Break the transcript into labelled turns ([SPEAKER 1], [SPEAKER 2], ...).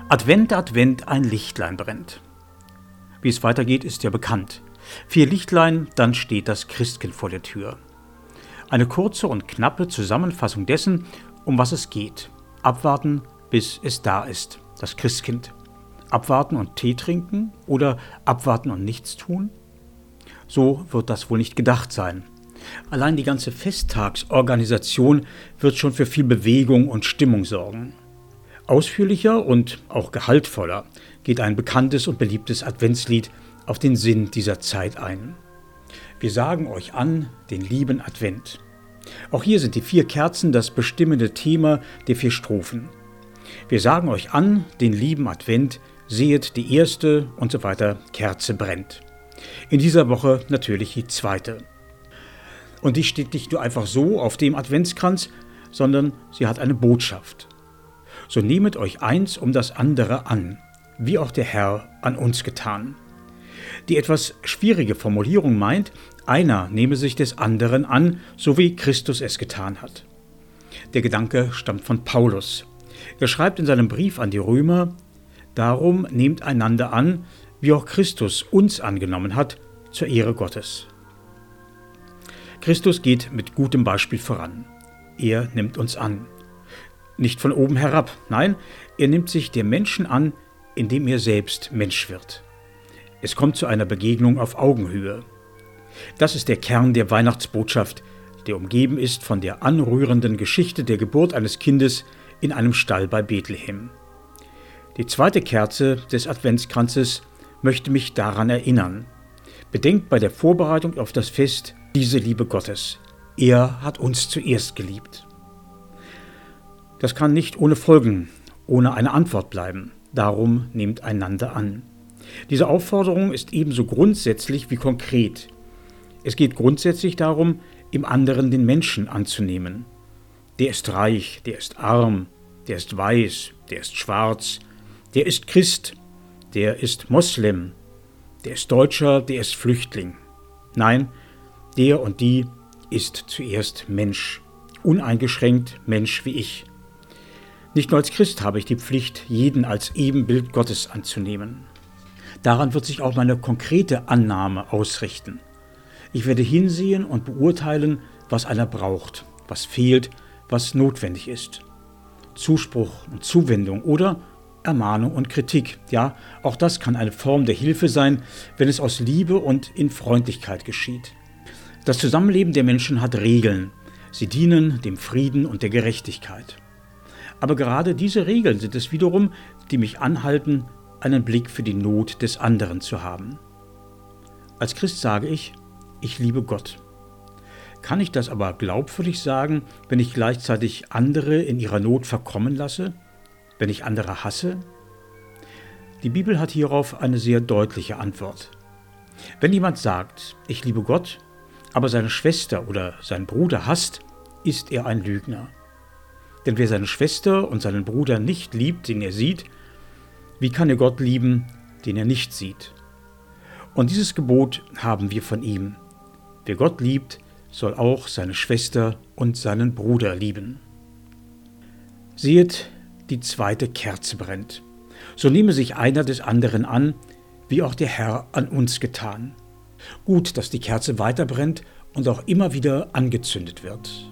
[SPEAKER 1] Advent, Advent, ein Lichtlein brennt. Wie es weitergeht, ist ja bekannt. 4 Lichtlein, dann steht das Christkind vor der Tür. Eine kurze und knappe Zusammenfassung dessen, um was es geht. Abwarten, bis es da ist, das Christkind. Abwarten und Tee trinken oder abwarten und nichts tun? So wird das wohl nicht gedacht sein. Allein die ganze Festtagsorganisation wird schon für viel Bewegung und Stimmung sorgen. Ausführlicher und auch gehaltvoller geht ein bekanntes und beliebtes Adventslied auf den Sinn dieser Zeit ein. Wir sagen euch an den lieben Advent. Auch hier sind die 4 Kerzen das bestimmende Thema der 4 Strophen. Wir sagen euch an den lieben Advent, sehet die erste und so weiter, Kerze brennt. In dieser Woche natürlich die zweite. Und die steht nicht nur einfach so auf dem Adventskranz, sondern sie hat eine Botschaft. So nehmet euch eins um das andere an, wie auch der Herr an uns getan. Die etwas schwierige Formulierung meint, einer nehme sich des anderen an, so wie Christus es getan hat. Der Gedanke stammt von Paulus. Er schreibt in seinem Brief an die Römer: Darum nehmt einander an, wie auch Christus uns angenommen hat, zur Ehre Gottes. Christus geht mit gutem Beispiel voran. Er nimmt uns an. Nicht von oben herab, nein, er nimmt sich der Menschen an, indem er selbst Mensch wird. Es kommt zu einer Begegnung auf Augenhöhe. Das ist der Kern der Weihnachtsbotschaft, der umgeben ist von der anrührenden Geschichte der Geburt eines Kindes in einem Stall bei Bethlehem. Die zweite Kerze des Adventskranzes möchte mich daran erinnern. Bedenkt bei der Vorbereitung auf das Fest diese Liebe Gottes. Er hat uns zuerst geliebt. Das kann nicht ohne Folgen, ohne eine Antwort bleiben. Darum nehmt einander an. Diese Aufforderung ist ebenso grundsätzlich wie konkret. Es geht grundsätzlich darum, im anderen den Menschen anzunehmen. Der ist reich, der ist arm, der ist weiß, der ist schwarz, der ist Christ, der ist Moslem, der ist Deutscher, der ist Flüchtling. Nein, der und die ist zuerst Mensch, uneingeschränkt Mensch wie ich. Nicht nur als Christ habe ich die Pflicht, jeden als Ebenbild Gottes anzunehmen. Daran wird sich auch meine konkrete Annahme ausrichten. Ich werde hinsehen und beurteilen, was einer braucht, was fehlt, was notwendig ist. Zuspruch und Zuwendung oder Ermahnung und Kritik. Ja, auch das kann eine Form der Hilfe sein, wenn es aus Liebe und in Freundlichkeit geschieht. Das Zusammenleben der Menschen hat Regeln. Sie dienen dem Frieden und der Gerechtigkeit. Aber gerade diese Regeln sind es wiederum, die mich anhalten, einen Blick für die Not des anderen zu haben. Als Christ sage ich liebe Gott. Kann ich das aber glaubwürdig sagen, wenn ich gleichzeitig andere in ihrer Not verkommen lasse? Wenn ich andere hasse? Die Bibel hat hierauf eine sehr deutliche Antwort. Wenn jemand sagt, ich liebe Gott, aber seine Schwester oder seinen Bruder hasst, ist er ein Lügner. Denn wer seine Schwester und seinen Bruder nicht liebt, den er sieht, wie kann er Gott lieben, den er nicht sieht? Und dieses Gebot haben wir von ihm. Wer Gott liebt, soll auch seine Schwester und seinen Bruder lieben. Sehet, die zweite Kerze brennt. So nehme sich einer des anderen an, wie auch der Herr an uns getan. Gut, dass die Kerze weiter brennt und auch immer wieder angezündet wird.